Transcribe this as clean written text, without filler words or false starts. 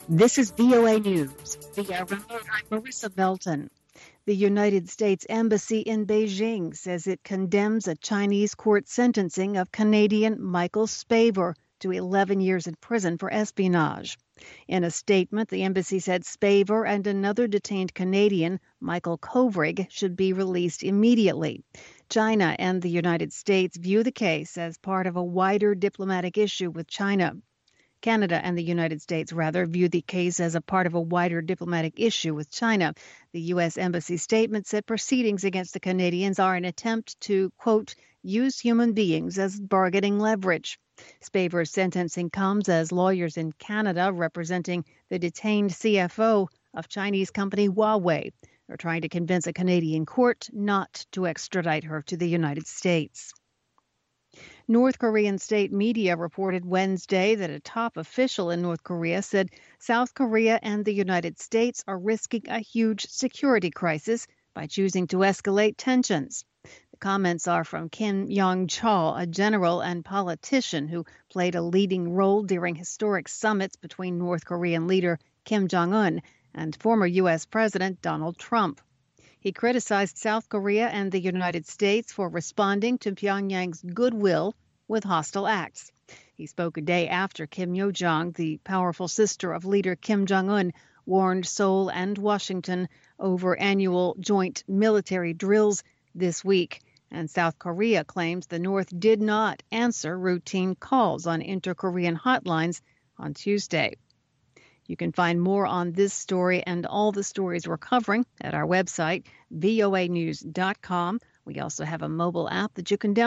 This is VOA News. Via remote, I'm Marissa Belton. The United States Embassy in Beijing says it condemns a Chinese court sentencing of Canadian Michael Spavor to 11 years in prison for espionage. In a statement, the embassy said Spavor and another detained Canadian, Michael Kovrig, should be released immediately. China and the United States view the case as part of a wider diplomatic issue with China. Canada and the United States, view the case as a part of a wider diplomatic issue with China. The U.S. Embassy statement said proceedings against the Canadians are an attempt to, quote, use human beings as bargaining leverage. Spavor's sentencing comes as lawyers in Canada representing the detained CFO of Chinese company Huawei are trying to convince a Canadian court not to extradite her to the United States. North Korean state media reported Wednesday that a top official in North Korea said South Korea and the United States are risking a huge security crisis by choosing to escalate tensions. The comments are from Kim Yong-chol, a general and politician who played a leading role during historic summits between North Korean leader Kim Jong-un and former U.S. President Donald Trump. He criticized South Korea and the United States for responding to Pyongyang's goodwill with hostile acts. He spoke a day after Kim Yo-jong, the powerful sister of leader Kim Jong-un, warned Seoul and Washington over annual joint military drills this week. And South Korea claims the North did not answer routine calls on inter-Korean hotlines on Tuesday. You can find more on this story and all the stories we're covering at our website, voanews.com. We also have a mobile app that you can download.